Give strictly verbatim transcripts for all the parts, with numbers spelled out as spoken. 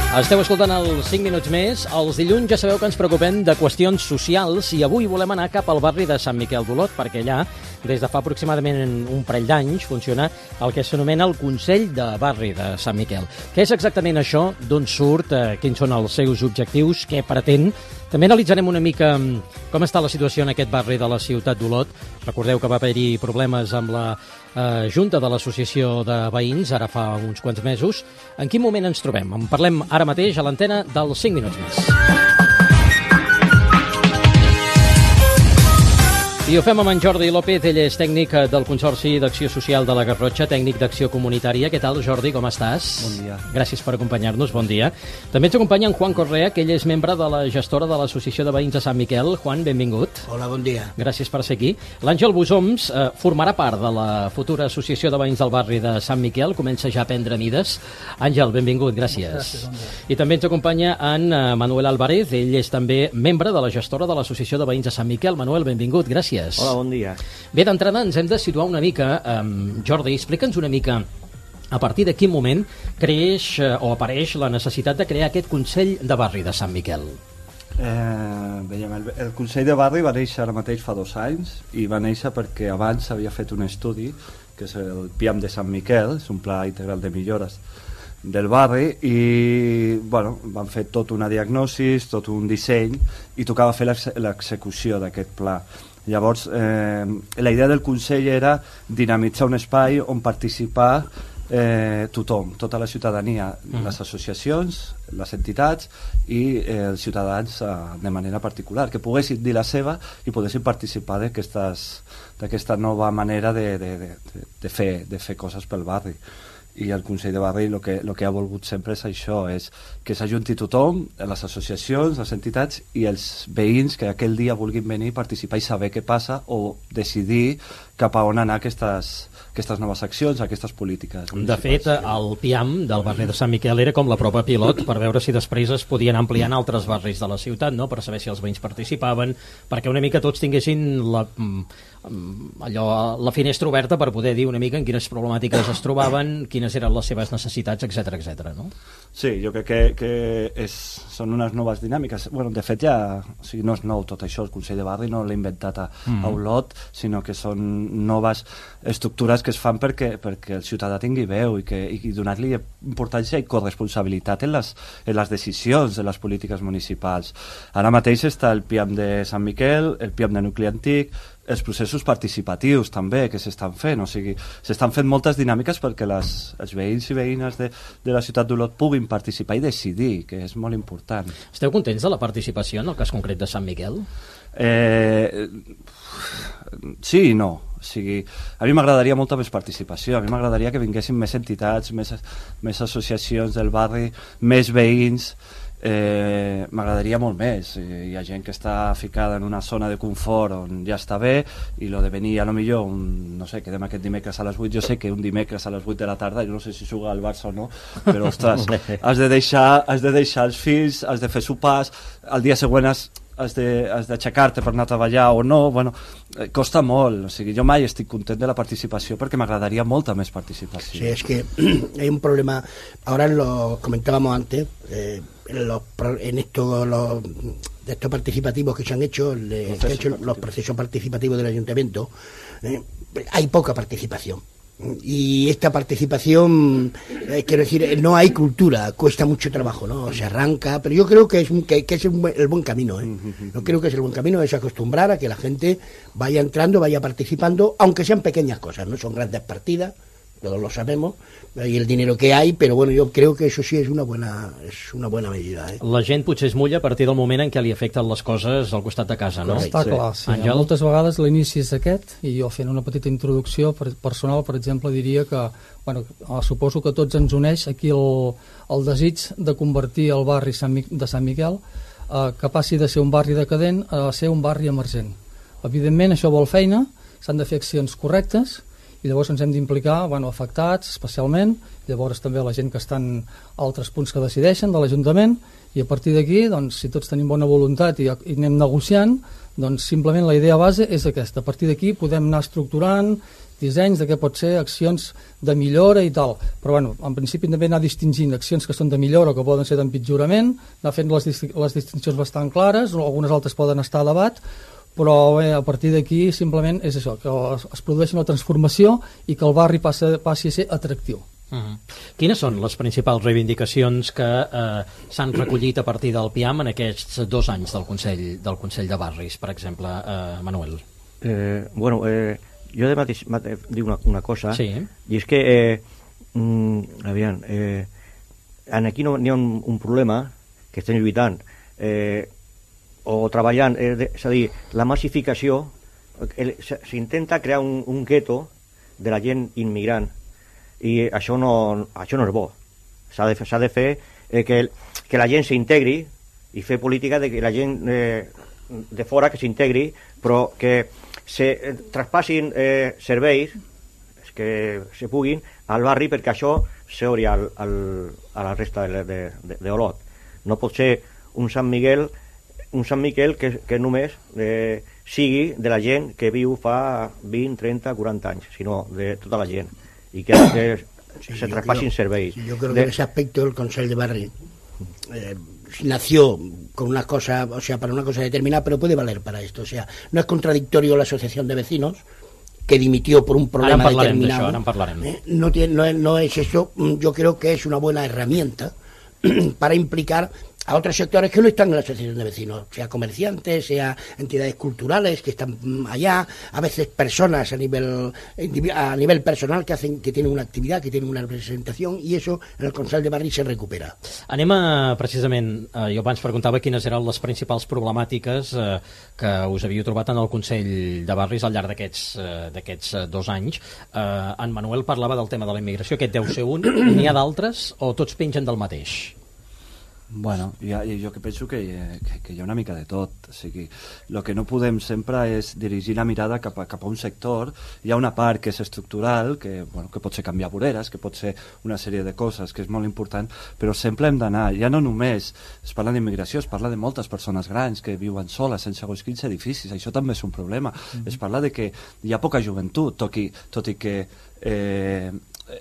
Esteu escoltant els cinc minuts més. Els dilluns ja sabeu que ens preocupem de qüestions socials i avui volem anar cap al barri de Sant Miquel d'Olot perquè allà, des de fa aproximadament un parell d'anys, funciona el que s'anomena el Consell de Barri de Sant Miquel. Què és exactament això? D'on surt? Eh, quins són els seus objectius? Què pretén? També analitzarem una mica com està la situació en aquest barri de la ciutat d'Olot. Recordeu que va haver-hi problemes amb la eh, Junta de l'Associació de Veïns, ara fa uns quants mesos. En quin moment ens trobem? En parlem ara mateix a l'antena dels cinc minuts més. I ho fem amb en Jordi López, ell és tècnic del Consorci d'Acció Social de la Garrotxa, tècnic d'Acció Comunitària. Què tal, Jordi, com estàs? Bon dia. Gràcies per acompanyar-nos, bon dia. També ens acompanya en Juan Correa, que ell és membre de la gestora de l'Associació de Veïns de Sant Miquel. Juan, benvingut. Hola, bon dia. Gràcies per ser aquí. L'Àngel Busoms eh, formarà part de la futura Associació de Veïns del barri de Sant Miquel, comença ja a prendre mides. Àngel, benvingut, gràcies. Gràcies, bon dia. I també ens acompanya en eh, Manuel Álvarez, ell és també membre de la gestora de l'Associació de Veïns de Sant Miquel. Manuel, benvingut, gràcies. Hola, bon dia. Bé, d'entrada ens hem de situar una mica, um, Jordi, explica'ns una mica a partir de quin moment creix uh, o apareix la necessitat de crear aquest Consell de Barri de Sant Miquel. Eh, veiem, el, el Consell de Barri va néixer ara mateix fa dos anys i va néixer perquè abans s'havia fet un estudi que és el P I A M de Sant Miquel, és un pla integral de millores del barri i bueno, van fer tot una diagnosi, tot un disseny i tocava fer l'execució d'aquest pla. Llavors, eh, la idea del Consell era dinamitzar un espai on participar eh, tothom, tota la ciutadania, mm. les associacions, les entitats i eh, els ciutadans eh, de manera particular, que poguessin dir la seva i poguessin participar d'aquesta nova manera de, de, de, de, fer, de fer coses pel barri. I el Consell de Barri el que, el que ha volgut sempre és això, és que s'ajunti tothom, les associacions, les entitats i els veïns que aquell dia vulguin venir, participar i saber què passa o decidir cap a on anar aquestes, aquestes noves accions, aquestes polítiques. De fet, el P I A M del barri de Sant Miquel era com la prova pilot per veure si després es podien ampliar en altres barris de la ciutat, no? Per saber si els veïns participaven, perquè una mica tots tinguessin la, allò, la finestra oberta per poder dir una mica en quines problemàtiques es trobaven, quines eren les seves necessitats, etcètera, etcètera, no? Sí, jo crec que, que és, són unes noves dinàmiques. Bueno, de fet ja, o sigui, no és nou tot això, el Consell de Barri no l'ha inventat a, mm. a Olot, sinó que són noves estructures que es fan perquè, perquè el ciutadà tingui veu i, que, i donar-li importància i corresponsabilitat en les, en les decisions de les polítiques municipals. Ara mateix està el P I A M de Sant Miquel, el P I A M de Nucli Antic, els processos participatius també que s'estan fent, o sigui, s'estan fent moltes dinàmiques perquè les, els veïns i veïnes de, de la ciutat d'Olot puguin participar i decidir, que és molt important. Esteu contents de la participació en el cas concret de Sant Miquel? Eh, sí i no. O sigui, a mi m'agradaria molta més participació, a mi m'agradaria que vinguessin més entitats, més, més associacions del barri, més veïns. Eh, m'agradaria molt més. Hi ha gent que està ficada en una zona de confort on ja està bé i lo de venir a lo millor un, no sé, quedem aquest dimecres a les vuit, jo sé que un dimecres a les vuit de la tarda, jo no sé si juga al Barça o no, però ostres, has de deixar, has de deixar els fills, has de fer sopars, al dia següent has has d'aixecar-te per anar a treballar o no, bueno, eh, costa molt, o sigui, jo mai estic content de la participació perquè m'agradaría molta més participació. Sí, es que hay un problema, ahora lo comentábamos antes, eh, en, los, en esto, los, de estos participativos que se han hecho, de, que han hecho los procesos participativos del ayuntamiento, eh, hay poca participación. Y esta participación, eh, quiero decir, no hay cultura, cuesta mucho trabajo, ¿no? Se arranca, pero yo creo que es, un, que, que es un, el buen camino, ¿eh? Yo creo que es el buen camino, es acostumbrar a que la gente vaya entrando, vaya participando, aunque sean pequeñas cosas, no son grandes partidas, todos lo sabemos, y el dinero que hay, però bueno, jo crec que això sí és una bona, és una bona medida. Eh? La gent potser es mulla a partir del moment en què li afecten les coses al costat de casa, no? Està sí. clar, sí. Àngel? Moltes vegades l'inici és aquest, i jo fent una petita introducció personal, per exemple, diria que, bueno, suposo que tots ens uneix aquí el, el desig de convertir el barri de Sant Miquel eh, que passi de ser un barri decadent a ser un barri emergent. Evidentment, això vol feina, s'han de fer accions correctes, i llavors ens hem d'implicar, bueno, afectats especialment, llavors també la gent que estan a altres punts que decideixen de l'Ajuntament, i a partir d'aquí, doncs, si tots tenim bona voluntat i, i anem negociant, doncs simplement la idea base és aquesta. A partir d'aquí podem anar estructurant, dissenys de què pot ser, accions de millora i tal, però bueno, en principi també anar distingint accions que són de millora o que poden ser d'empitjorament, anar fent les, les distincions bastant clares, algunes altres poden estar a debat, però bé, a partir d'aquí simplement és això, que es, es produeixi una transformació i que el barri passi, passi a ser atractiu. Uh-huh. Quines són les principals reivindicacions que eh, s'han recollit a partir del P I A M en aquests dos anys del Consell, del Consell de Barris, per exemple, eh, Manuel? Eh, bueno, eh, jo de mateix dic una, una cosa, sí. I és que eh, mm, aviam, eh, aquí no hi ha un, un problema que estem lluitant eh, o treballant, eh, de, és a dir, la massificació, s'intenta crear un, un gueto de la gent immigrant, i això no, això no és bo. S'ha de, s'ha de fer eh, que, que la gent s'integri i fer política de que la gent eh, de fora que s'integri, però que se eh, traspassin eh, serveis que se puguin al barri, perquè això s'obri al, al, a la resta de, de, de, de Olot. No pot ser un Sant Miguel un Sant Miquel que, que només eh, sigui de la gent que viu fa vint, trenta, quaranta anys, sinó de tota la gent, y que, que sí, se traspasen serveis. Yo creo de... que en ese aspecto el Consell de Barri eh, nació con una cosa, o sea, para una cosa determinada, pero puede valer para esto. O sea, no es contradictorio la asociación de vecinos que dimitió por un problema determinado. Ara en parlarem. Eh, no, tiene, no, es, no es eso. Yo creo que es una buena herramienta para implicar a otros sectores que no están en la asociación de vecinos, sea comerciantes, sea entidades culturales que están allá, a veces personas a nivel a nivel personal que hacen que tienen una actividad, que tienen una representación, i això en el Consell de Barri se recupera. Anem a, precisament, eh, jo abans preguntava quines eren les principals problemàtiques eh, que us havíeu trobat en el Consell de Barris al llarg d'aquests eh, d'aquests eh, dos anys. Eh, en Manuel parlava del tema de la immigració, aquest deu ser un, n'hi ha d'altres o tots pengen del mateix? Bueno, ja, jo que penso que, que, que hi ha una mica de tot. O sigui, el que no podem sempre és dirigir la mirada cap a, cap a un sector. Hi ha una part que és estructural, que, bueno, que pot ser canviar voreres, que pot ser una sèrie de coses, que és molt important, però sempre hem d'anar, ja no només es parla d'immigració, es parla de moltes persones grans que viuen soles en segons quins edificis, això també és un problema. Mm-hmm. Es parla de que hi ha poca joventut, tot i, tot i que eh,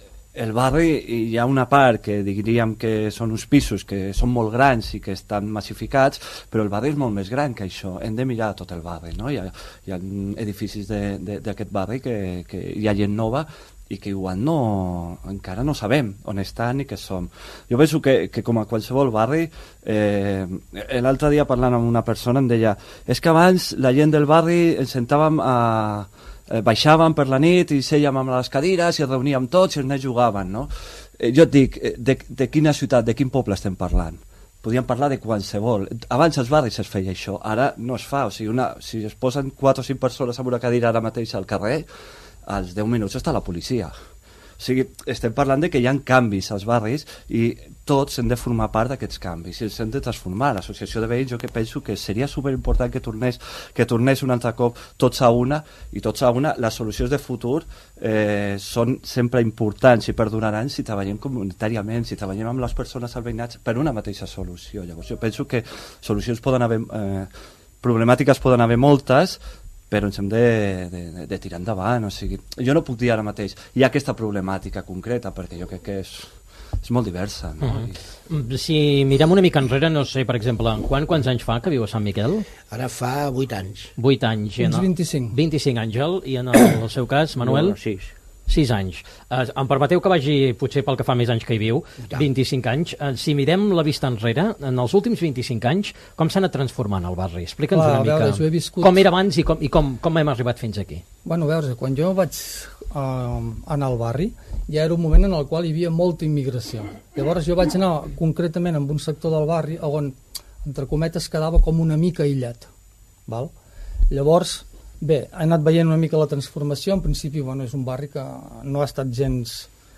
el barri hi ha una part que diríem que són uns pisos que són molt grans i que estan massificats, però el barri és molt més gran que això. Hem de mirar tot el barri, no? Hi ha, hi ha edificis d'aquest barri que, que hi ha gent nova i que igual no, encara no sabem on estan i què som. Jo penso que, que com a qualsevol barri, eh, l'altre dia parlant amb una persona em deia és que abans la gent del barri ens sentàvem a Eh, baixàvem per la nit i sèiem amb les cadires i es reuníem tots i els nens jugaven, no? Eh, jo et dic, de, de quina ciutat, de quin poble estem parlant? Podríem parlar de qualsevol. Abans als barris es feia això, ara no es fa. O sigui, una, si es posen quatre o cinc persones amb una cadira ara mateix al carrer, als deu minuts està la policia. O sigui, estem parlant de que hi ha canvis als barris i tots hem de formar part d'aquests canvis i els hem de transformar. L'associació de veïns jo que penso que seria superimportant que tornés, que tornés un altre cop tots a una i tots a una. Les solucions de futur eh, són sempre importants i perduraran si treballem comunitàriament, si treballem amb les persones al veïnat per una mateixa solució. Llavors jo penso que solucions poden haver, eh, problemàtiques poden haver moltes, però ens hem de, de, de tirar endavant. O sigui, jo no puc dir ara mateix hi ha aquesta problemàtica concreta, perquè jo crec que és, és molt diversa, no? Uh-huh. Si mirem una mica enrere, no sé, per exemple, en Juan, quants anys fa que viu a Sant Miquel? Ara fa vuit anys. Vuit anys. Fins vint-i-cinc. vint-i-cinc, Àngel, i en el, el seu cas, Manuel? No, sis. sis anys. Eh, em permeteu que vagi, potser pel que fa més anys que hi viu, vint-i-cinc anys. Eh, si mirem la vista enrere, en els últims vint-i-cinc anys, com s'ha anat transformant el barri? Explica'ns una mica. Veure, jo he viscut... Com era abans i com, i com, com hem arribat fins aquí? Bueno, a veure, quan jo vaig uh, anar al barri, ja era un moment en el qual hi havia molta immigració. Llavors jo vaig anar concretament en un sector del barri on, entre cometes, quedava com una mica aïllat. Val? Llavors, bé, he anat veient una mica la transformació. En principi, bueno, és un barri que no ha estat gens,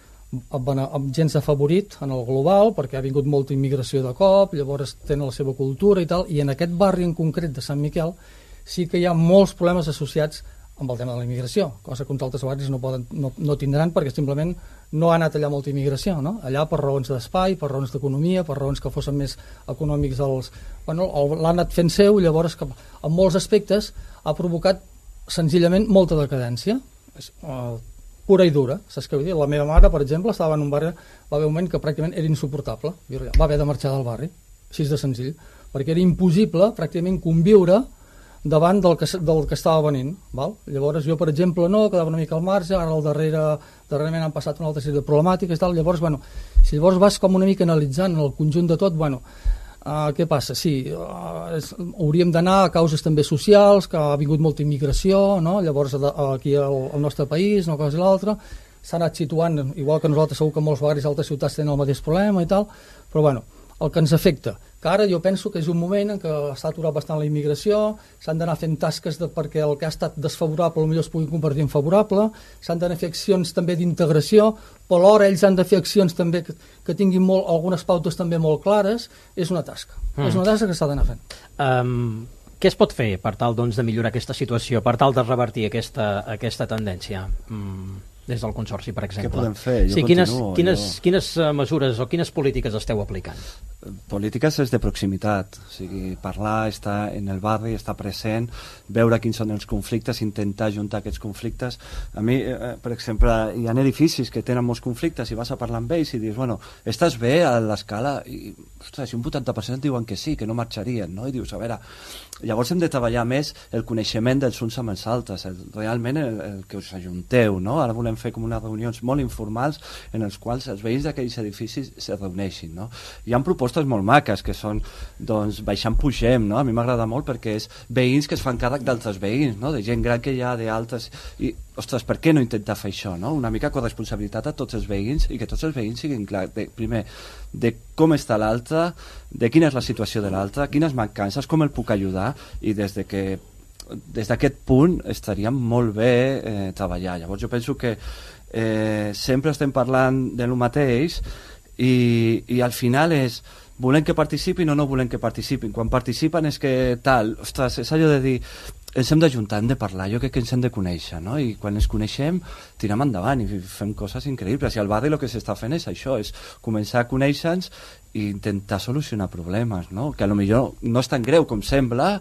gens afavorit en el global, perquè ha vingut molta immigració de cop, llavors tenen la seva cultura i tal, i en aquest barri en concret de Sant Miquel sí que hi ha molts problemes associats amb el tema de la immigració, cosa que uns altres barris no, poden, no, no tindran perquè simplement no ha anat allà molta immigració, no? Allà per raons d'espai, per raons d'economia, per raons que fossin més econòmics dels... Bueno, l'ha anat fent seu, llavors que en molts aspectes ha provocat senzillament molta decadència. pura i dura, saps què vull dir? La meva mare, per exemple, estava en un barri, va haver un moment que pràcticament era insuportable, va haver de marxar del barri, així de senzill, perquè era impossible pràcticament conviure davant del que, del que estava venint, val? Llavors jo, per exemple, no, quedava una mica al marge, ara al darrere, darrerament han passat una altra sèrie de problemàtiques i tal, llavors, bueno, si llavors vas com una mica analitzant el conjunt de tot, bueno, Uh, què passa? Sí, uh, és, hauríem d'anar a causes també socials, que ha vingut molta immigració, no? Llavors uh, aquí al, al nostre país, una cosa i l'altra, s'ha anat situant, igual que nosaltres, segur que molts barris altres ciutats tenen el mateix problema i tal, però bueno, el que ens afecta, que ara jo penso que és un moment en què s'ha aturat bastant la immigració, s'han d'anar fent tasques de, perquè el que ha estat desfavorable potser es pugui convertir en favorable, s'han d'anar a fer accions també d'integració, però alhora ells han de fer accions també que, que tinguin molt, algunes pautes també molt clares, és una tasca, mm. és una tasca que s'ha d'anar fent. Um, què es pot fer per tal doncs, de millorar aquesta situació, per tal de revertir aquesta, aquesta tendència? Mm. Des del Consorci, per exemple. Què podem fer? Jo sí, quines, continuo, quines, jo... quines mesures o quines polítiques esteu aplicant? Polítiques és de proximitat, o sigui, parlar, estar en el barri, estar present, veure quins són els conflictes, intentar juntar aquests conflictes. A mi, eh, per exemple, hi ha edificis que tenen molts conflictes i vas a parlar amb ells i dius, bueno, estàs bé a l'escala? I, ostres, si un vuitanta per cent diuen que sí, que no marxarien, no? I dius, a veure, llavors hem de treballar més el coneixement dels uns amb els altres, el, realment el, el que us ajunteu, no? Ara volem fer com unes reunions molt informals en els quals els veïns d'aquells edificis se reuneixin, no? Hi ha propostes molt maques que són, doncs, baixant pugem, no? A mi m'agrada molt perquè és veïns que es fan càrrec d'altres veïns, no? De gent gran que hi ha, d'altres... I, ostres, per què no intentar fer això, no? Una mica corresponsabilitat a tots els veïns i que tots els veïns siguin clars, de, primer, de com està l'altre, de quina és la situació de l'altre, quines mancances, com el puc ajudar, i des de que des d'aquest punt estaria molt bé eh, treballar. Llavors jo penso que eh, sempre estem parlant de lo mateix i, i al final és volem que participin o no volem que participin. Quan participen és que tal, ostres, és allò de dir ens hem d'ajuntar, hem de parlar, jo crec que ens hem de conèixer, no? I quan ens coneixem tirem endavant i fem coses increïbles, i al barri el que s'està fent és això, és començar a conèixer-nos i intentar solucionar problemes, no? Que a lo millor no és tan greu com sembla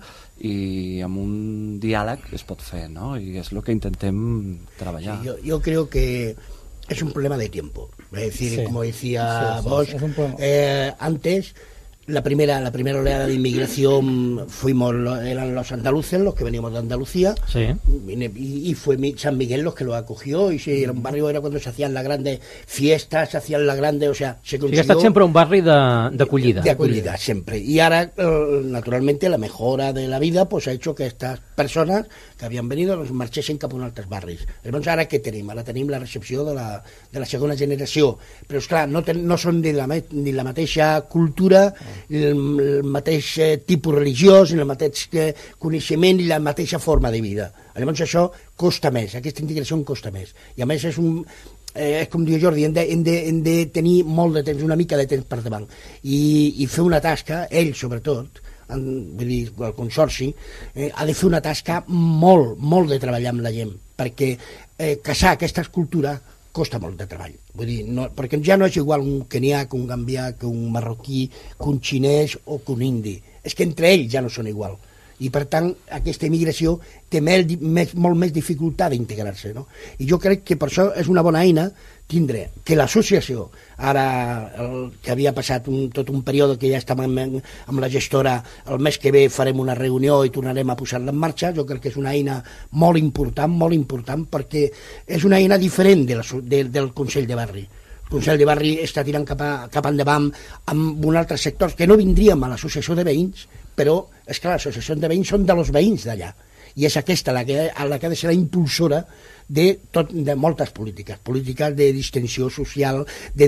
i amb un diàleg es pot fer, no? I és el que intentem treballar. Sí, yo, yo creo que es un problema de tiempo, es decir, sí, como decía sí, vos, sí, eh, antes la primera la primera oleada de inmigración fuimos eran los andaluces, los que veníamos de Andalucía, sí. y, y fue San Miguel los que lo acogió, y si era un barrio, era cuando se hacían las grandes fiestas, se hacían las grandes, o sea, se consiguió... Sí, ha estat sempre un barri d'acollida. De acollida, siempre. Y ahora, naturalmente, la mejora de la vida pues ha hecho que estas persones que havien venido doncs marxessin cap a uns altres barris. Llavors ara què tenim? Ara tenim la recepció de la, de la segona generació, però esclar, no, ten, no són ni la, ni la mateixa cultura, el, el mateix eh, tipus religiós, ni el mateix eh, coneixement, ni la mateixa forma de vida. Llavors això costa més, aquesta integració costa més. I a més és un... Eh, és com diu Jordi, hem de, hem, de, hem de tenir molt de temps, una mica de temps per davant, i, i fer una tasca, ell sobretot, en, vull dir, el Consorci, eh, ha de fer una tasca molt, molt de treballar amb la gent, perquè eh, casar aquesta escultura costa molt de treball. Vull dir, no, perquè ja no és igual un kenià que un gambià, que un marroquí, que un xinès o que un indi. És que entre ells ja no són igual. I per tant aquesta immigració té més, més, molt més dificultat d'integrar-se, no? I jo crec que per això és una bona eina tindre que l'associació, ara el, que havia passat un, tot un període que ja estàvem amb, amb la gestora, el mes que ve farem una reunió i tornarem a posar-la en marxa, jo crec que és una eina molt important, molt important, perquè és una eina diferent de la, de, del Consell de Barri. El Consell de Barri està tirant cap, a, cap endavant amb un altre sector que no vindríem a l'associació de veïns, però, esclar, l'associació de veïns són de los veïns d'allà, i és aquesta la que, la que ha de ser la impulsora de, tot, de moltes polítiques, polítiques de distensió social,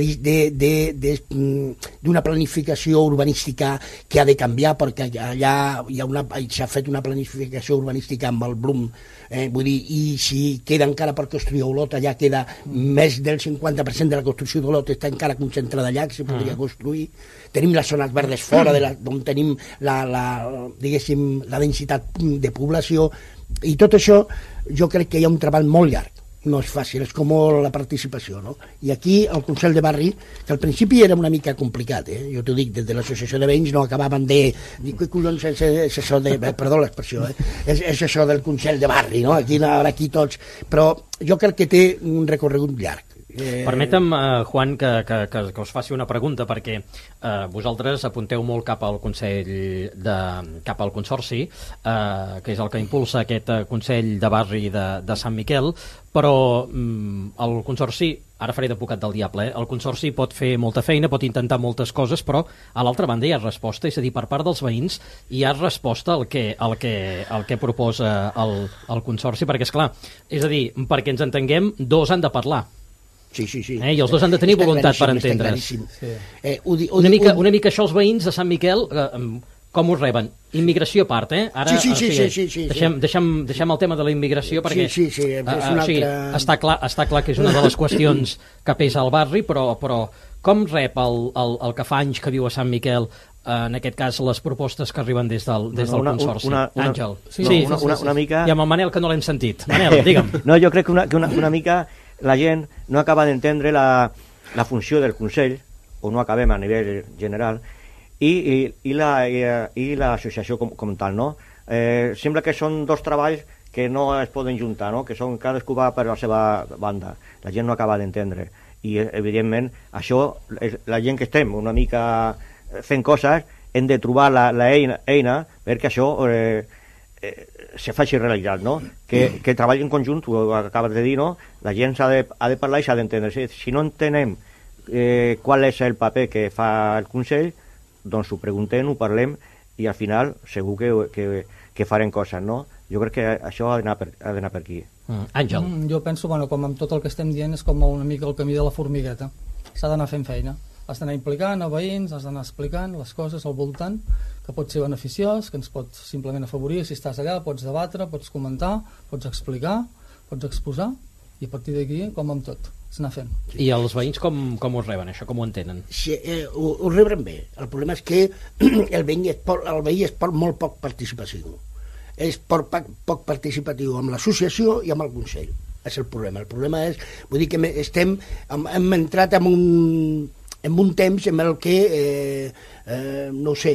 d'una planificació urbanística que ha de canviar, perquè allà hi ha una, s'ha fet una planificació urbanística amb el Blum, eh, vull dir, i si queda encara per construir Olot, allà queda més del cinquanta per cent de la construcció d'Olot està encara concentrada allà, que se podria construir. Tenim les zones verdes fora, de la, on tenim la, la, diguéssim, la densitat de població, i tot això jo crec que hi ha un treball molt llarg, no és fàcil, és com la participació, no? I aquí el Consell de Barri, que al principi era una mica complicat, eh? Jo t'ho dic, des de l'associació de veïns no acabaven de... Dic, què collons és, és això de... Perdó l'expressió, eh? És, és això del Consell de Barri, no? Aquí, ara aquí tots... Però jo crec que té un recorregut llarg. Eh... Permetem, uh, Juan, que, que, que, que us faci una pregunta, perquè uh, vosaltres apunteu molt cap al Consell de, cap al Consorci, uh, que és el que impulsa aquest uh, Consell de Barri de, de Sant Miquel, però um, el Consorci, ara faré d'advocat del diable, eh? El Consorci pot fer molta feina, pot intentar moltes coses, però a l'altra banda hi ha resposta, és a dir, per part dels veïns hi ha resposta al que, al que, al que proposa el, el Consorci, perquè, és clar, és a dir, perquè ens entenguem, dos han de parlar. Sí, sí, sí. Eh? I els dos han de tenir voluntat per entendre's. Sí. Eh, ho di, ho una, di, mica, ho... una mica això els veïns de Sant Miquel, eh, com us reben? Immigració a part, eh? Ara, sí, sí, sí, o sigui, sí, sí, sí, deixem, deixem, deixem el tema de la immigració perquè sí, sí, sí, és una uh, o sigui, altra... està, clar, està clar que és una de les qüestions que pesa al barri, però, però com rep el, el, el que fa anys que viu a Sant Miquel, en aquest cas, les propostes que arriben des del, des del una, Consorci? Una, una, Àngel. Sí, sí, una, una, una mica... I amb el Manel, que no l'hem sentit. Manel, digue'm. No, jo crec que una, que una, una mica la gent no acaba d'entendre la, la funció del Consell, o no acabem a nivell general, i, i, i la i, i l'associació com, com tal, no? Eh, sembla que són dos treballs que no es poden juntar, no? Que són cadascú va per la seva banda. La gent no acaba d'entendre. I, evidentment, això, la gent que estem una mica fent coses, hem de trobar la, la eina, eina perquè això eh, eh, se faci realitat, no? Que, que treballi en conjunt, tu ho acabes de dir, no? La gent ha de, ha de parlar i s'ha d'entendre. Si, si no entenem eh, qual és el paper que fa el Consell, doncs ho preguntem, ho parlem i al final segur que, que, que farem coses, no? Jo crec que això ha d'anar per, ha d'anar per aquí. Mm. Àngel. Mm, jo penso, bueno, com amb tot el que estem dient, és com una mica el camí de la formigueta. S'ha d'anar fent feina. Has d'anar implicant a veïns, has d'anar explicant les coses al voltant, que pot ser beneficiós, que ens pot simplement afavorir. Si estàs allà pots debatre, pots comentar, pots explicar, pots exposar, i a partir d'aquí, com amb tot, s'anar fent. I els veïns com, com ho reben, això? Com ho entenen? Sí, eh, ho, ho reben bé. El problema és que el veí és, poc, el veí és poc, molt poc participatiu. És poc, poc participatiu amb l'associació i amb el Consell. És el problema. El problema és, vull dir que estem, hem, hem entrat en un, en un temps en el que, eh, eh, no sé,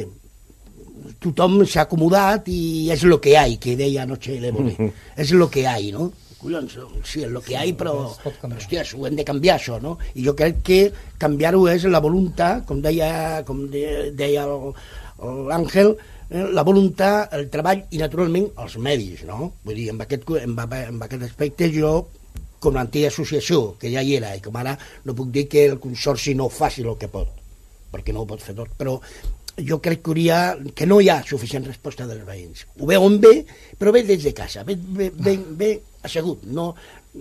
tothom s'ha acomodat i és lo que hay, que deia anoche l'Evole. És lo que hay, no? Collons, sí, és lo que hay, però, hòstia, ho hem de canviar, això, no? I jo crec que canviar-ho és la voluntat, com deia, com de, deia l'Àngel, la voluntat, el treball i, naturalment, els medis, no? Vull dir, en aquest, en, en aquest aspecte jo, com l'antiga associació, que ja hi era, i com ara no puc dir que el Consorci no faci el que pot, perquè no ho pot fer tot, però jo crec que, hauria, que no hi ha suficient resposta dels veïns. Ho veuen bé, però ve des de casa, ve, ve, ve, ve assegut, no,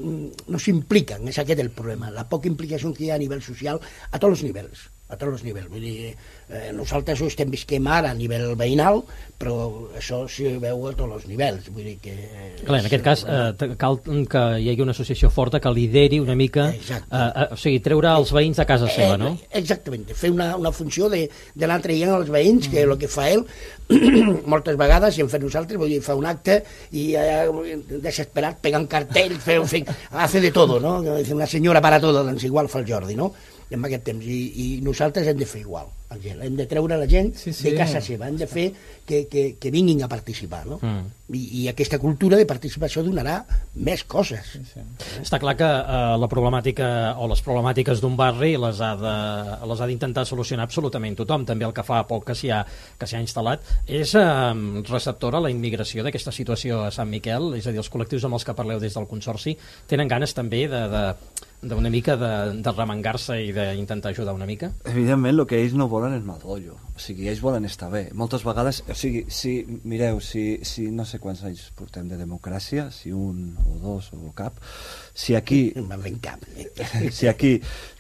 no s'impliquen, és aquest el problema, la poca implicació que hi ha a nivell social, a tots els nivells, a tots els nivells. Vull dir, eh, nosaltres ho estem visquem ara a nivell veïnal, però això s'hi veu a tots els nivells. Vull dir que... Clar, en aquest cas eh, cal que hi hagi una associació forta que lideri una mica, eh, eh, o sigui, treure els veïns de casa seva, no? Eh, exactament, fer una, una funció de, d'anar traient els veïns, que és el que fa ell, moltes vegades, i en fet nosaltres, vull dir, fa un acte i eh, desesperat, pegant cartells, fer, fer, hace de todo, no? Una senyora para todo, doncs igual fa el Jordi, no? En aquest temps, i, i nosaltres hem de fer igual, Àngel, hem de treure la gent sí, sí. de casa seva, hem de fer que, que, que vinguin a participar, no? Mm. I, i aquesta cultura de participació donarà més coses. Sí, sí. Està clar que eh, la problemàtica o les problemàtiques d'un barri les ha de, les ha d'intentar solucionar absolutament tothom, també el que fa poc que s'hi ha, que s'hi ha instal·lat és eh, receptora a la immigració d'aquesta situació a Sant Miquel, és a dir, els col·lectius amb els que parleu des del Consorci tenen ganes també de, de d'una mica de, de remengar-se i d'intentar ajudar una mica? Evidentment, el que ells no volen és mal rotllo. O sigui, ells volen estar bé. Moltes vegades, o sigui, si, mireu, si, si no sé quants anys portem de democràcia, si un o dos o cap, si aquí... cap. Si aquí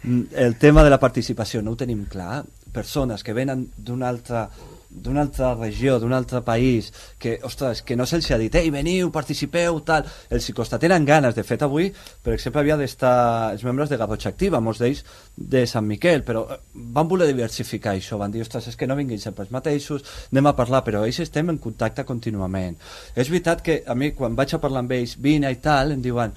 el tema de la participació no ho tenim clar, persones que venen d'una altra... d'una altra regió, d'un altre país, que, ostres, que no se'ls ha dit ei, veniu, participeu, tal, els hi costa, tenen ganes. De fet, avui, per exemple, havia d'estar els membres de Garrotxa Activa, molts d'ells de Sant Miquel, però van voler diversificar això, van dir, ostres, és que no vinguin sempre els mateixos, anem a parlar, però ells estem en contacte contínuament. És veritat que a mi, quan vaig a parlar amb ells, vine i tal, em diuen,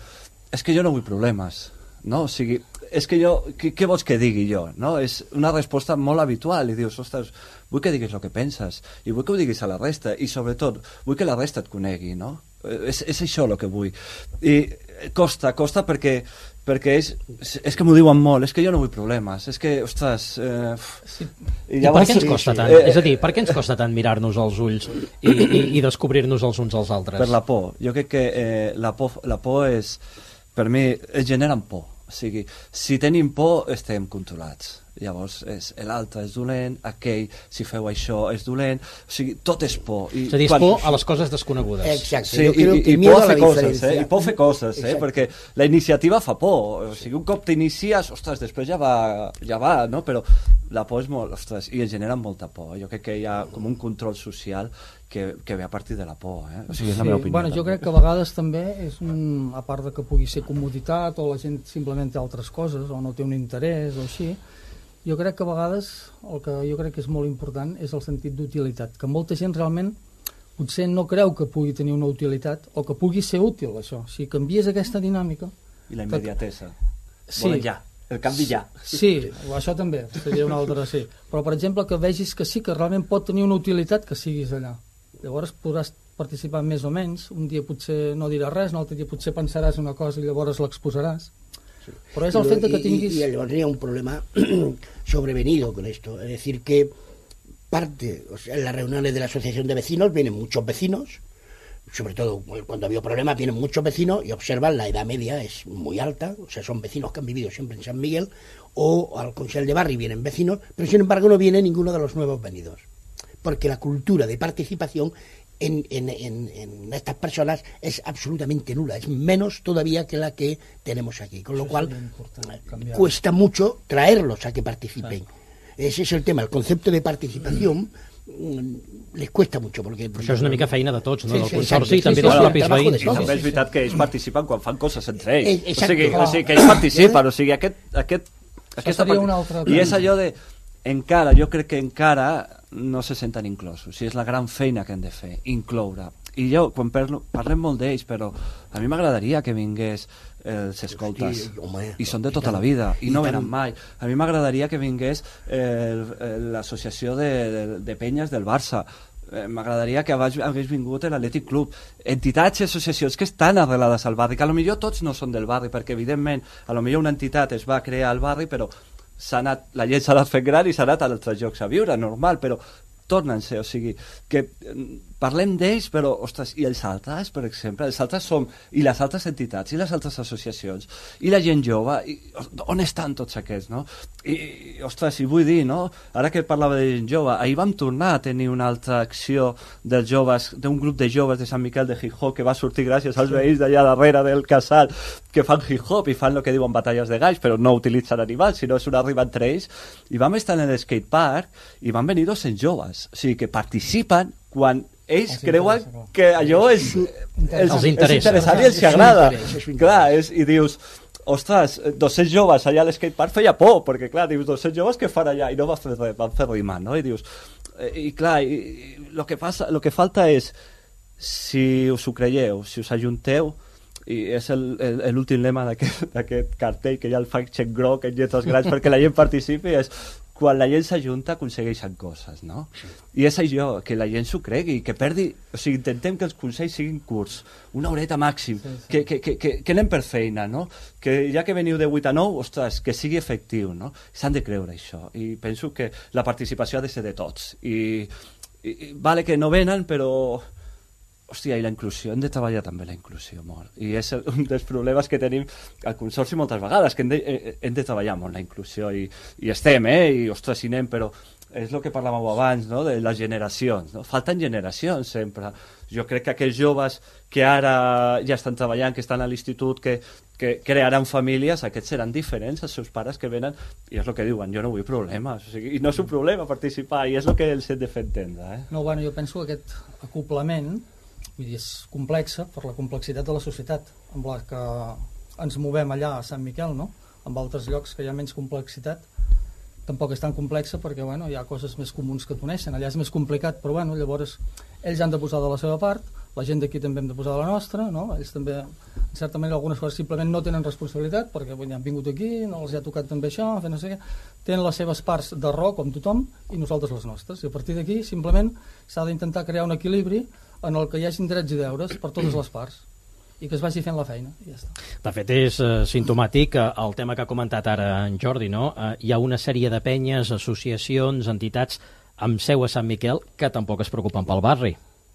és que jo no vull problemes, no? O sigui, és que jo, què, què vols que digui jo, no? És una resposta molt habitual, i dius, ostres, vull que diguis el que penses, i vull que ho diguis a la resta, i sobretot, vull que la resta et conegui, no? És, és això el que vull. I costa, costa perquè, perquè és, és que m'ho diuen molt, és que jo no vull problemes, és que, ostres... Eh, sí. I, I per què ens costa tant? Eh, és a dir, per què ens costa tant mirar-nos als ulls i, i, i descobrir-nos els uns als altres? Per la por. Jo crec que eh, la, por, la por és, per mi, es generen por. O sigui, si tenim por, estem controlats. Llavors, l'altre és dolent, aquell, si feu això, és dolent. O sigui, tot és por. I és a dir, és quan... por a les coses desconegudes. Exacte. Sí, i, i, i por a fer coses, eh? I por a fer coses, eh? Perquè la iniciativa fa por. O sigui, un cop t'inicies, ostres, després ja va, ja va, no? Però la por és molt... Ostres, i es genera molta por. Jo crec que hi ha com un control social que, que ve a partir de la por, eh? O sigui, és la sí, meva opinió. Bueno, jo crec que a vegades també és un... A part de que pugui ser comoditat o la gent simplement té altres coses o no té un interès o així, jo crec que a vegades el que jo crec que és molt important és el sentit d'utilitat, que molta gent realment potser no creu que pugui tenir una utilitat o que pugui ser útil això, si canvies aquesta dinàmica i la immediatesa, sí, volen ja, el canvi ja sí, això també seria una altra, sí, però per exemple que vegis que sí que realment pot tenir una utilitat que siguis allà, llavors podràs participar més o menys, un dia potser no diràs res, un altre dia potser pensaràs una cosa i llavors l'exposaràs. Sí. Pero es el fet de que tinguis... Y, y, y habría un problema sobrevenido con esto. Es decir, que parte, o sea, en las reuniones de la asociación de vecinos vienen muchos vecinos, sobre todo cuando había problemas vienen muchos vecinos y observan la edad media es muy alta, o sea, son vecinos que han vivido siempre en San Miguel, o al Consell de Barri vienen vecinos, pero sin embargo no viene ninguno de los nuevos venidos, porque la cultura de participación En, en, en, en estas personas es absolutamente nula, es menos todavía que la que tenemos aquí, con lo cual cuesta mucho traerlos a que participen. Ese es el tema, el concepto de participación les cuesta mucho porque... Però això és una mica feina de tots, no? Sí, del sí, consorci i sí, també sí, dels sí, propis veïns. I també és veritat que ells participen quan fan coses entre ells. Eh, o, sigui, o sigui, que ells participen, o sigui, aquest... aquest aquesta seria una altra... I és allò de... Encara, jo crec que encara no se senten inclosos. I és la gran feina que hem de fer, incloure. I jo, quan parlo, parlem molt d'ells, però a mi m'agradaria que vingués els escoltes, sí, home, i són de tota la vida, i no venen mai. A mi m'agradaria que vingués eh, l'associació de, de, de penyes del Barça, eh, m'agradaria que abans hagués vingut l'Atlètic Club, entitats i associacions que estan arrelades al barri, que potser tots no són del barri, perquè evidentment, potser una entitat es va crear al barri, però s'ha anat, la gent s'ha anat fent gran i s'ha anat a altres llocs a viure, normal, però tornen-se, o sigui, que parlem d'ells, però, ostres, i els altres, per exemple, els altres som, i les altres entitats, i les altres associacions, i la gent jove, i, on estan tots aquests, no? I, ostres, i vull dir, no? Ara que parlava de gent jove, ahir vam tornar a tenir una altra acció dels joves, d'un grup de joves de Sant Miquel de hip-hop que va sortir gràcies als veïns d'allà darrere del casal, que fan hip-hop i fan el que diuen batalles de galls, però no utilitzen animals, sinó és una riba entre ells, i vam estar en l'skatepark i van venir dos-cents joves, o sigui, que participen quan ells els creuen que allò és, els, els interessa. És interessant i els agrada. Clar, és, i dius, ostres, dos-cents joves allà a l'skatepark feia por, perquè clar, dius, dos-cents joves que fan allà? I no van fer res, van fer rimar, no? I dius, i clar, i, i, lo, que passa, lo que falta és, si us ho creieu, si us ajunteu, i és l'últim lema d'aquest cartell, que hi ha el fact check groc en lletres grans perquè la gent participi, és quan la gent s'ajunta aconsegueixen coses, no? Sí. I és això, que la gent s'ho cregui, que perdi... O sigui, intentem que els consells siguin curts, una horeta màxim, sí, sí. Que, que, que, que, que anem per feina, no? Que ja que veniu de vuit a nou, ostres, que sigui efectiu, no? S'han de creure això, i penso que la participació ha de ser de tots. I, i, i vale que no venen, però... Hòstia, i la inclusió, hem de treballar també la inclusió molt, i és un dels problemes que tenim al Consorci moltes vegades, que hem de, eh, hem de treballar molt la inclusió, i, i estem, eh, i ostres, i anem, però és el que parlàvem abans, no?, de les generacions, no? Falten generacions sempre. Jo crec que aquells joves que ara ja estan treballant, que estan a l'institut, que, que crearan famílies, aquests seran diferents als seus pares que venen, i és el que diuen, jo no vull problemes, o sigui, i no és un problema participar, i és el que els hem de fer entendre, eh? No, bueno, jo penso que aquest acoplament vull dir, és complexa per la complexitat de la societat amb la que ens movem allà a Sant Miquel, no? En altres llocs que hi ha menys complexitat tampoc és tan complexa perquè bueno, hi ha coses més comuns que t'uneixen, allà és més complicat, però bueno, llavors ells han de posar de la seva part, la gent d'aquí també hem de posar de la nostra, no? Ells també, en certa manera, algunes coses simplement no tenen responsabilitat, perquè bueno, han vingut aquí, no els ha tocat també això, fer no sé què, tenen les seves parts de raó, com tothom, i nosaltres les nostres. I a partir d'aquí, simplement, s'ha d'intentar crear un equilibri en el que hi hagi drets i deures per totes les parts, i que es vagi fent la feina, i ja està. De fet, és eh, simptomàtic eh, el tema que ha comentat ara en Jordi, no? Eh, hi ha una sèrie de penyes, associacions, entitats amb seu a Sant Miquel que tampoc es preocupen pel barri.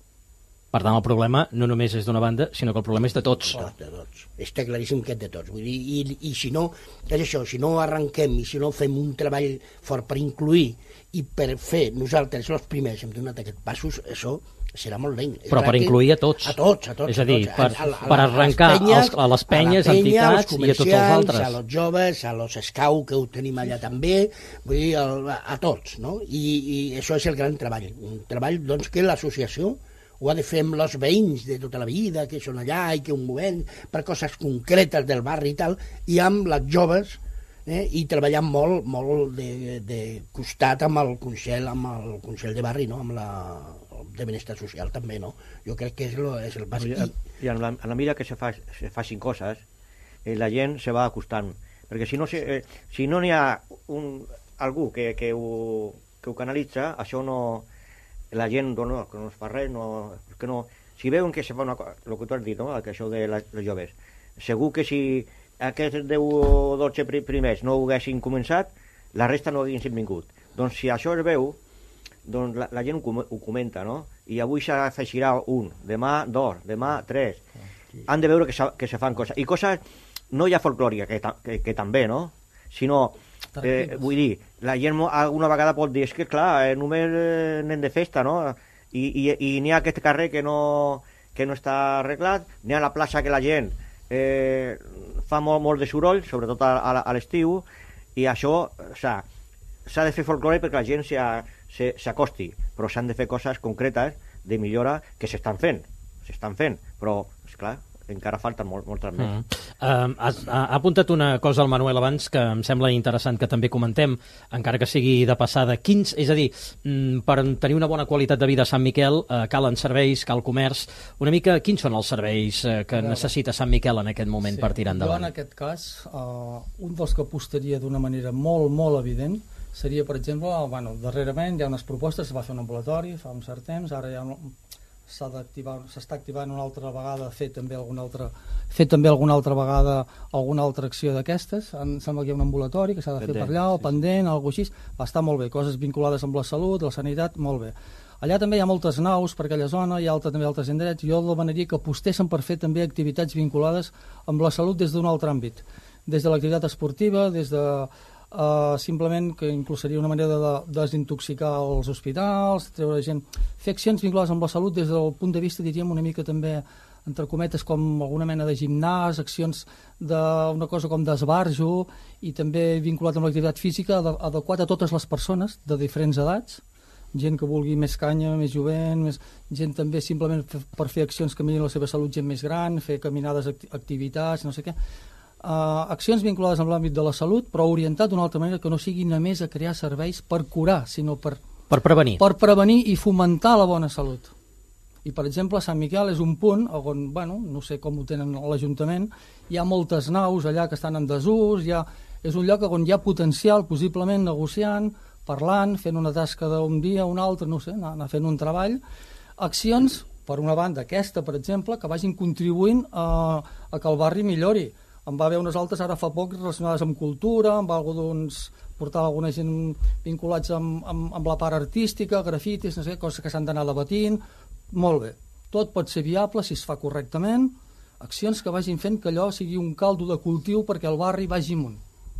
Per tant, el problema no només és d'una banda, sinó que el problema és de tots. De, de tots. Està claríssim que és de tots. Vull dir, i, i si no, és això, si no arrenquem i si no fem un treball fort per incluir i per fer nosaltres els primers hem donat aquests passos, això serà molt lent. Però per incluir a tots. A tots, a tots. És a dir, a per, a, a, per arrencar a, penyes, als, a les penyes, a la penya, entitats i a tots els altres. A los joves, a los scouts, que ho tenim allà també, vull dir, a, a tots, no? I, I això és el gran treball. Un treball, doncs, que l'associació ho ha de fer amb els veïns de tota la vida, que són allà i que un movent per coses concretes del barri i tal, i amb les joves, eh, i treballant molt, molt de, de costat amb el Consell, amb el Consell de Barri, no? Amb la de benestar social també, no? Jo crec que és, lo, és el bàsic. I, i en, la, en la medida que se, fa, se facin coses, eh, la gent se va acostant, perquè si no n'hi eh, si no ha un, algú que, que, ho, que ho canalitza, això no, la gent no, que no es fa res, no, que no, si veuen que se fa una cosa, el que tu has dit, no? Que això de les joves, segur que si aquests deu o dotze primers no ho haguessin començat, la resta no haguessin vingut. Doncs si això es veu, doncs la, la gent ho, ho comenta, no? I avui s'afegirà un, demà dos, demà tres. Han de veure que, que se fan coses. I coses no hi ha folclòrica, que, que, que també, no? Sinó, eh, vull dir, la gent alguna vegada pot dir, és que clar, eh, només eh, anem de festa, no? I, i, i n'hi ha aquest carrer que no, que no està arreglat, n'hi ha la plaça que la gent eh, fa molt, molt de soroll, sobretot a, a, a l'estiu, i això, o sea, s'ha de fer folclore perquè la gent s'acosti, però s'han de fer coses concretes de millora que s'estan fent, s'estan fent, però, esclar, encara falten molt, moltes més. Mm. Uh, has, ha apuntat una cosa al Manuel abans que em sembla interessant que també comentem, encara que sigui de passada. Quins, és a dir, mm, per tenir una bona qualitat de vida a Sant Miquel uh, calen serveis, cal comerç. Una mica, quins són els serveis uh, que veure, necessita Sant Miquel en aquest moment sí, per tirar endavant? Jo, en aquest cas, uh, un dels que apostaria d'una manera molt, molt evident seria, per exemple, bueno, darrerament hi ha unes propostes, es va fer un ambulatori fa un cert temps, ara ja s'ha d'activar, s'està activant una altra vegada, fer també alguna altra, fer també alguna altra vegada alguna altra acció d'aquestes. Em sembla que hi ha un ambulatori que s'ha de fer per allà, o pendent, alguna cosa així, va estar molt bé, coses vinculades amb la salut, la sanitat, molt bé. Allà també hi ha moltes naus per aquella zona, hi ha altra, també altres indrets, jo demanaria que apostessen per fer també activitats vinculades amb la salut des d'un altre àmbit, des de l'activitat esportiva, des de Uh, simplement que inclús seria una manera de desintoxicar els hospitals, treure gent, fer accions vinculades amb la salut des del punt de vista, diríem, una mica també, entre cometes, com alguna mena de gimnàs, accions d'una cosa com d'esbarjo, i també vinculat amb l'activitat física, adequat a totes les persones de diferents edats, gent que vulgui més canya, més jovent, més... gent també simplement per fer accions que millorin la seva salut, gent més gran, fer caminades, activitats, no sé què. Uh, accions vinculades amb l'àmbit de la salut, però orientat d'una altra manera, que no sigui només a crear serveis per curar, sinó per, per prevenir. Per prevenir i fomentar la bona salut. I, per exemple, Sant Miquel és un punt on, bueno, no sé com ho tenen a l'Ajuntament, hi ha moltes naus allà que estan en desús, hi ha, és un lloc on hi ha potencial, possiblement negociant, parlant, fent una tasca d'un dia, un altre, no sé, anar, anar fent un treball. Accions, per una banda, aquesta, per exemple, que vagin contribuint a, a que el barri millori. Em va haver unes altres ara fa poc relacionades amb cultura, em va doncs, portar alguna gent vinculats amb, amb, amb la part artística, grafitis, no sé, coses que s'han d'anar debatint. Molt bé. Tot pot ser viable si es fa correctament, accions que vagin fent que allò sigui un caldo de cultiu perquè el barri vagi amunt.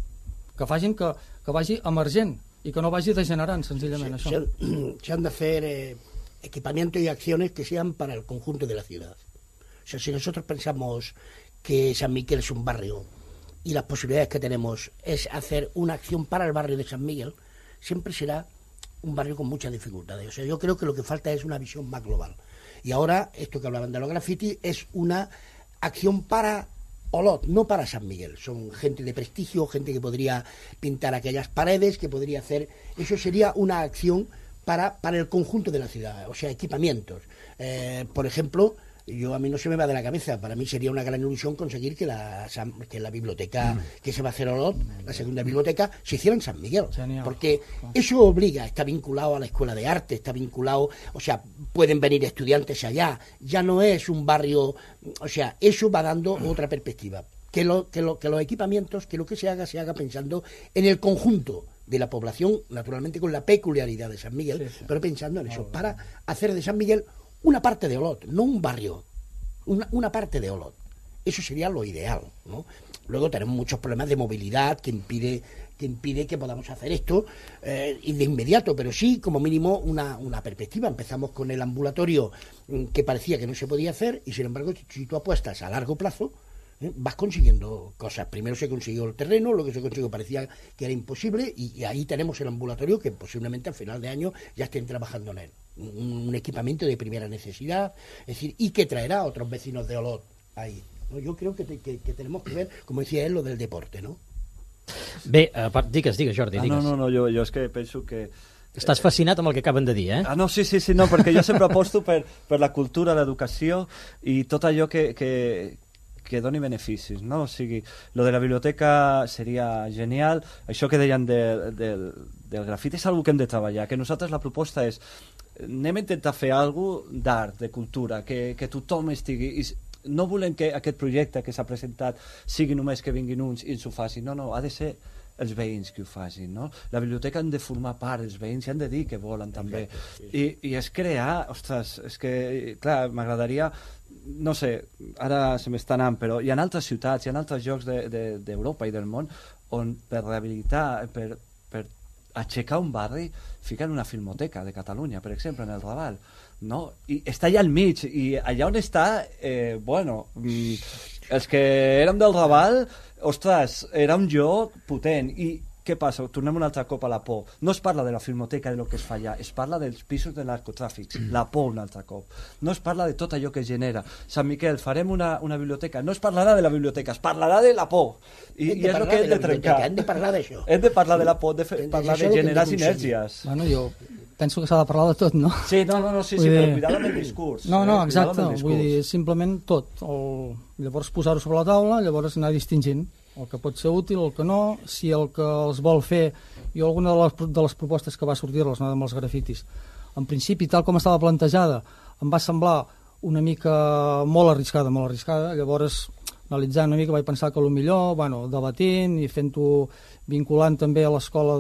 Que facin que, que vagi emergent i que no vagi degenerant, senzillament, sí, això. Se han de fer eh, equipamientos y acciones que sean para el conjunto de la ciudad. O sea, si nosotros pensamos que San Miguel es un barrio y las posibilidades que tenemos es hacer una acción para el barrio de San Miguel, siempre será un barrio con muchas dificultades. O sea, yo creo que lo que falta es una visión más global. Y ahora, esto que hablaban de los graffiti, es una acción para Olot, no para San Miguel. Son gente de prestigio, gente que podría pintar aquellas paredes, que podría hacer... Eso sería una acción para, para el conjunto de la ciudad, o sea, equipamientos. Eh, por ejemplo... yo a mí no se me va de la cabeza. Para mí sería una gran ilusión conseguir que la, que la biblioteca mm. que se va a hacer Olot, la segunda biblioteca, se hiciera en San Miguel. Genial. Porque eso obliga, está vinculado a la Escuela de Arte, está vinculado, o sea, pueden venir estudiantes allá, ya no es un barrio, o sea, eso va dando otra perspectiva. Que, lo, que, lo, que los equipamientos, que lo que se haga, se haga pensando en el conjunto de la población, naturalmente con la peculiaridad de San Miguel, sí, sí. pero pensando en eso, para hacer de San Miguel una parte de Olot, no un barrio, una, una parte de Olot. Eso sería lo ideal, ¿no? Luego tenemos muchos problemas de movilidad que impide que impide que podamos hacer esto eh, y de inmediato, pero sí, como mínimo, una, una perspectiva. Empezamos con el ambulatorio que parecía que no se podía hacer y, sin embargo, si tú apuestas a largo plazo, ¿eh? vas consiguiendo cosas. Primero se consiguió el terreno, lo que se consiguió parecía que era imposible y, y ahí tenemos el ambulatorio que posiblemente al final de año ya estén trabajando en él. Un, un equipamiento de primera necesidad, es decir, y que traerá a otros vecinos de Olot ahí, ¿no? Yo creo que, te, que, que tenemos que ver, como decía él, lo del deporte, ¿no? Bé, uh, digues, digues, Jordi, digues. Ah, no, no, no, jo, jo és que penso que... Estàs fascinat amb el que acaben de dir, eh? Ah, no, sí, sí, sí, no, perquè jo sempre aposto per, per la cultura, l'educació i tot allò que, que, que doni beneficis, no? O sigui, lo de la biblioteca seria genial, això que deien de, de, del grafit és algo que hem de treballar, que nosaltres la proposta és anem a intentar fer alguna cosa d'art, de cultura, que, que tothom estigui... I no volem que aquest projecte que s'ha presentat sigui només que vinguin uns i ens ho facin, no, no, ha de ser els veïns que ho facin, no? La biblioteca han de formar part, els veïns han de dir que volen també, i, i és crear, ostres, és que, clar, m'agradaria, no sé, ara se m'està anant, però hi ha altres ciutats, hi ha altres llocs d'Europa de, de, i del món on per rehabilitar, per, per aixecar un barri, fiquen una filmoteca de Catalunya, per exemple, en el Raval, no? I està allà al mig, i allà on està, eh, bueno, els que érem del Raval, ostres, era un lloc potent, i què passa? Tornem un altre cop a la por. No es parla de la filmoteca, de lo que es fa allà, es parla dels pisos de narcotràfics, la por un altre cop. No es parla de tot allò que es genera. Sant Miquel, farem una, una biblioteca, no es parlarà de la biblioteca, es parlarà de la por. I, i és el que hem de trencar. Hem de parlar d'això. Hem de parlar de la por, de fer, parlar de generar sinergies. Bueno, jo penso que s'ha de parlar de tot, no? Sí, no, no, no sí, sí, però cuidado amb el discurs. No, no, exacte, vull dir, simplement tot. El... Llavors posar-ho sobre la taula, llavors anar distingint el que pot ser útil, el que no, si el que els vol fer, jo alguna de les, de les propostes que va sortir-les, no, amb els grafitis, en principi, tal com estava plantejada, em va semblar una mica molt arriscada, molt arriscada, llavors, analitzant una mica, vaig pensar que millor, bueno, debatint i fent-ho, vinculant també a l'escola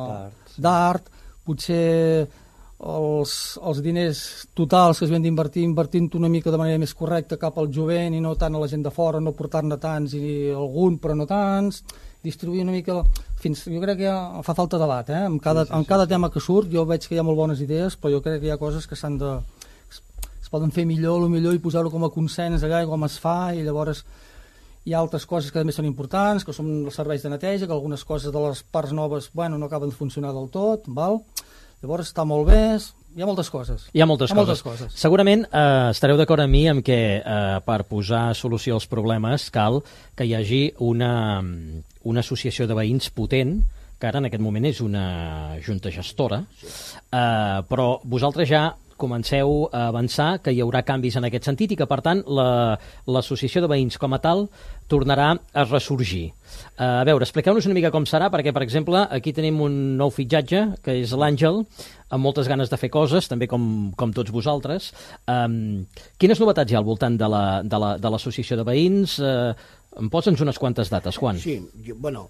d'art, potser els, els diners totals que es havien d'invertir, invertint una mica de manera més correcta cap al jovent i no tant a la gent de fora, no portar-ne tants i algun però no tants, distribuir una mica fins, jo crec que ja fa falta debat, eh? En cada, sí, sí, en cada sí. tema que surt jo veig que hi ha molt bones idees, però jo crec que hi ha coses que s'han de es poden fer millor, el millor i posar-ho com a consens allà i com es fa, i llavors hi ha altres coses que també són importants, que són els serveis de neteja, que algunes coses de les parts noves, bueno, no acaben de funcionar del tot, val? Llavors està molt bé, hi ha moltes coses. Hi ha moltes, hi ha coses. moltes coses. Segurament eh, estareu d'acord amb mi en què eh, per posar solució als problemes cal que hi hagi una, una associació de veïns potent, que ara en aquest moment és una junta gestora, eh, però vosaltres ja comenceu a avançar que hi haurà canvis en aquest sentit i que, per tant, l'associació la, de veïns com a tal tornarà a ressorgir. Uh, a veure, expliqueu-nos una mica com serà, perquè, per exemple, aquí tenim un nou fitxatge, que és l'Àngel, amb moltes ganes de fer coses, també com, com tots vosaltres. Um, quines novetats hi ha al voltant de l'associació la, de, la, de veïns? Uh, em posa'ns unes quantes dates, Juan. Sí, jo, bueno...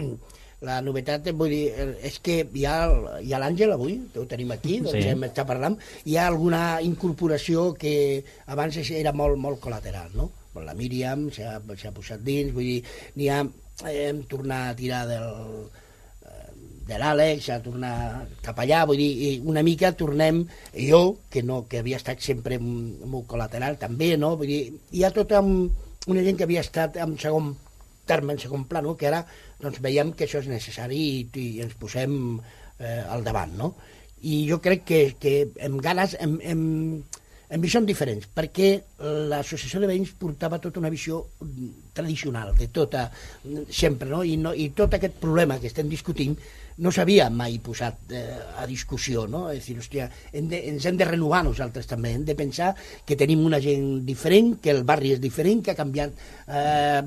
La novetat, vull dir, és que hi ha, hi ha l'Àngel avui, ho tenim aquí, doncs sí. Hem estat parlant, hi ha alguna incorporació que abans era molt, molt col·lateral, no? La Míriam s'ha posat dins, vull dir, n'hi ha, hem tornat a tirar del, de l'Àlex, a tornar cap allà, vull dir, una mica tornem, jo, que no, que havia estat sempre molt col·lateral, també, no? Vull dir, hi ha tota una gent que havia estat en segon terme, en segon pla, no? Que ara doncs, veiem que això és necessari i, i ens posem eh, al davant, no? I jo crec que, que amb ganes hem, hem, en visions diferents, perquè l'associació de veïns portava tota una visió tradicional, de tota, sempre, no? I, no, i tot aquest problema que estem discutint no s'havia mai posat eh, a discussió, no? És dir, hòstia, hem de, ens hem de renovar nosaltres també, hem de pensar que tenim una gent diferent, que el barri és diferent, que ha canviat eh,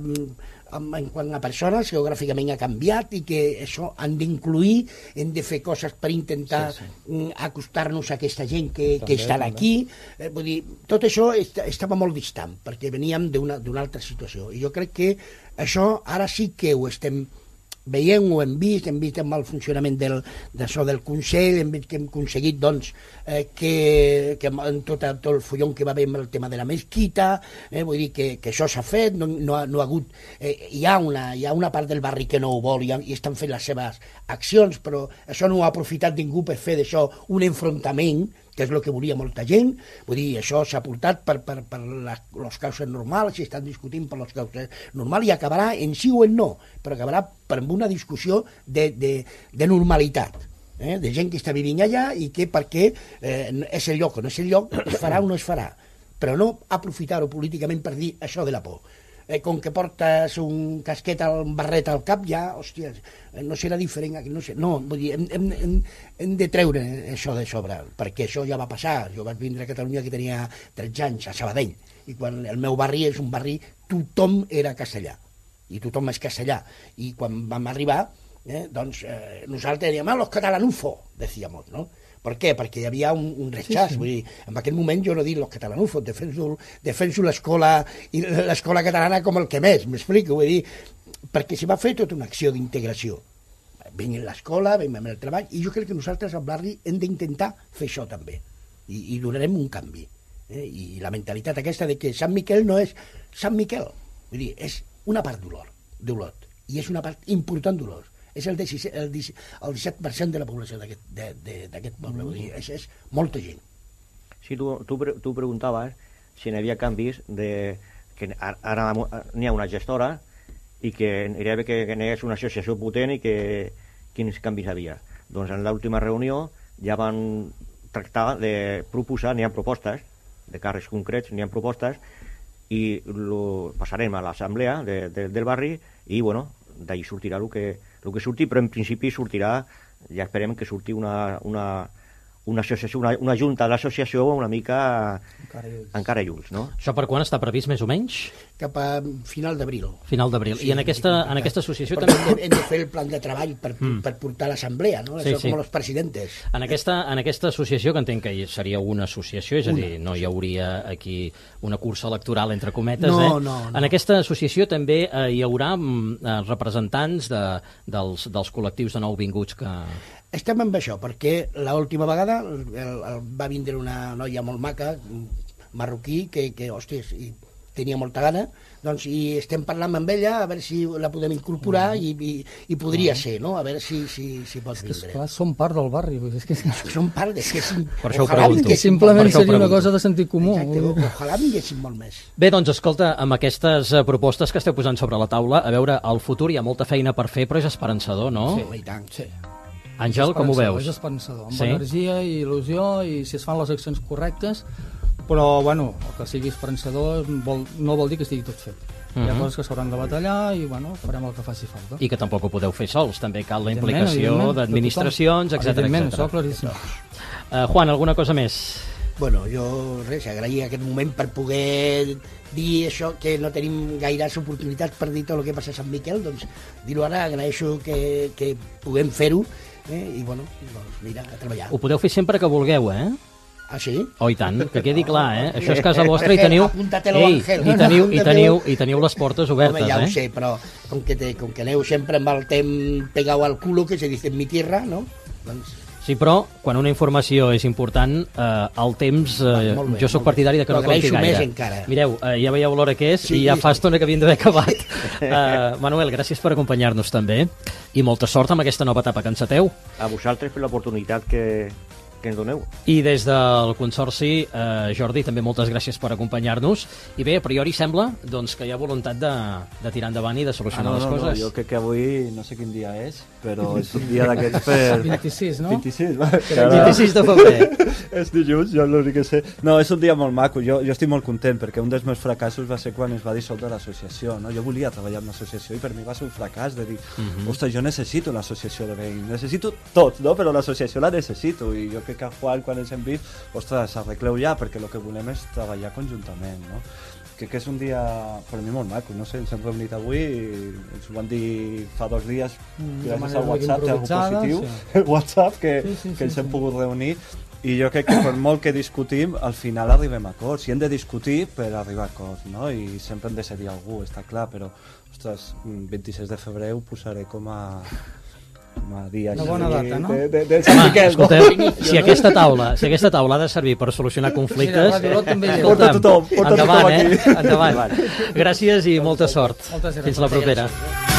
en quant a persones, geogràficament ha canviat i que això han d'incluir, hem de fer coses per intentar sí, sí. acostar-nos a aquesta gent que, també, que estan també. aquí. Eh, vull dir, tot això est estava molt distant, perquè veníem d'una altra situació. I jo crec que això ara sí que ho estem veient, ho hem vist, hem vist amb el funcionament del, d'això del Consell, hem vist que hem aconseguit doncs, eh, que, que en tot, tot el follon que va haver amb el tema de la mesquita, eh, vull dir que, que això s'ha fet, no, no, ha, no ha hagut, eh, hi, ha una, hi ha una part del barri que no ho vol i, i estan fent les seves accions, però això no ho ha aprofitat ningú per fer d'això un enfrontament, que és el que volia molta gent. Vull dir, això s'ha portat per, per, per les, les causes normals, si estan discutint per les causes normals, i acabarà en sí o en no, però acabarà per una discussió de, de, de normalitat, eh? De gent que està vivint allà i que perquè eh, és el lloc o no és el lloc, es farà o no es farà, però no aprofitar-ho políticament per dir això de la por. Eh, com que portes un casquet, un barret al cap, ja, hòstia, no serà diferent, no sé, no, vull dir, hem, hem, hem, hem de treure això de sobre, perquè això ja va passar. Jo vaig vindre a Catalunya que tenia tretze anys, a Sabadell, i quan el meu barri és un barri, tothom era castellà, i tothom és castellà, i quan vam arribar, eh, doncs, eh, nosaltres dèiem, ah, los catalanufos, decíamos, no? Per què? Perquè hi havia un, un rechaç. Sí, sí. Vull dir, en aquell moment jo no dic los catalanufos, defenso, defenso l'escola l'escola catalana com el que més, m'explico, vull dir, perquè s'hi va fer tota una acció d'integració. Venint a l'escola, venim amb el treball, i jo crec que nosaltres al barri hem d'intentar fer això també, i, i donarem un canvi. Eh? I la mentalitat aquesta de que Sant Miquel no és Sant Miquel, vull dir, és una part d'Olot, i és una part important d'Olot. És el, el, el disset per cent de la població d'aquest poble, vull dir, és, és molta gent. Sí, tu, tu, tu preguntaves si n'hi havia canvis, de, que ara n'hi ha una gestora i que hi havia que, que n'hi hagués una associació potent i que quins canvis hi havia. Doncs en l'última reunió ja van tractar de proposar, n'hi ha propostes, de càrrecs concrets, n'hi ha propostes, i lo passarem a l'assemblea de, de, del barri i, bueno, d'ahir sortirà el que, el que surti, però en principi sortirà, ja esperem que surti una, una, una associació, una, una junta de l'associació una mica encara lluls, no? Això per quan està previst, més o menys? Cap a final d'abril. Final d'abril. Sí, I en aquesta, en aquesta associació perquè també... hem de fer el plan de treball per, mm. per portar a l'assemblea, no? Sí, Això sí. Com els presidentes. En aquesta, en aquesta associació, que entenc que seria una associació, és a dir, no hi hauria aquí una cursa electoral, entre cometes, no, eh? No, no. En aquesta associació també eh, hi haurà eh, representants de, dels, dels col·lectius de nouvinguts que... Estem amb això, perquè l'última vegada el, el, va vindre una noia molt maca, marroquí, que, que hòsties, i tenia molta gana, doncs, i estem parlant amb ella a veure si la podem incorporar i, i, i podria ser, no? A veure si, si, si pot és que, vindre. Esclar, som part del barri. És que... Som part, és que... Sim, per això ho pregunto. Que simplement seria una cosa de sentit comú. Exacte, ojalà vinguéssim molt més. Bé, doncs, escolta, amb aquestes propostes que esteu posant sobre la taula, a veure, al futur hi ha molta feina per fer, però és esperançador, no? Sí, i tant, sí. Àngel, com ho veus? És esperançador, amb sí? energia i il·lusió, i si es fan les accions correctes, però, bueno, el que sigui esperançador vol, no vol dir que estigui tot fet. Uh -huh. Hi ha coses que s'hauran de batallar i, bueno, farem el que faci falta. I que tampoc ho podeu fer sols, també cal la implicació d'administracions, etcètera. Evidentment, això claríssim. Uh, Juan, alguna cosa més? Bueno, jo, res, agrair aquest moment per poder dir això, que no tenim gaires oportunitats per dir tot el que passa a Sant Miquel, doncs dir-ho ara, agraeixo que, que puguem fer-ho, eh? I, bueno, doncs mira, a treballar. Ho podeu fer sempre que vulgueu, eh? Ah, sí? Oh, i tant, que quedi clar, eh? Això és casa vostra i teniu... Ei, i teniu, i teniu, i teniu les portes obertes, Home, ja eh? ho sé, però com que, te, com que aneu sempre amb el temps pegau al culo, que se dice en mi tierra, no? Doncs... Sí, però quan una informació és important, eh, el temps, eh, bé, jo sóc partidari de que no compti gaire. Més encara. Mireu, eh, ja veieu l'hora que és sí, i ja fa estona que havien d'haver acabat. eh, Manuel, gràcies per acompanyar-nos també i molta sort amb aquesta nova etapa que enceteu. A vosaltres per l'oportunitat que, que ens doneu. I des del Consorci, eh, Jordi, també moltes gràcies per acompanyar-nos. I bé, a priori sembla doncs, que hi ha voluntat de, de tirar endavant i de solucionar ah, no, les no, coses. No, jo crec que avui, no sé quin dia és, però és un dia d'aquests per... vint-i-sis, no? vint-i-sis, va. vint-i-sis de febrer. És dilluns, jo l'únic que sé. No, és un dia molt maco, jo, jo estic molt content, perquè un dels meus fracassos va ser quan es va dissoldre l'associació, no? Jo volia treballar en l'associació i per mi va ser un fracàs de dir, uh -huh. ostres, jo necessito una associació de veïns, necessito tot, no? Però l'associació la necessito, i jo crec que a Juan, quan ens hem vist, ostres, arregleu ja, perquè el que volem és treballar conjuntament, no? Crec que és un dia, per mi, molt maco, no sé, ens hem reunit avui, i ens ho van dir fa dos dies, mm, gràcies al WhatsApp, que algo positiu, sí. El WhatsApp, que, sí, sí, sí, que ens hem sí. pogut reunir, i jo crec que per molt que discutim, al final arribem a acords, i hem de discutir per arribar a acords, no? I sempre hem de cedir algú, està clar, però, ostres, vint-i-sis de febrer ho posaré com a... Una bona data, no? De, de, de Home, escolteu, si aquesta taula si aquesta taula ha de servir per solucionar conflictes, porta tothom, porta endavant, tothom aquí. Eh? Endavant. Gràcies i molta sort. Moltes gràcies. Fins la propera.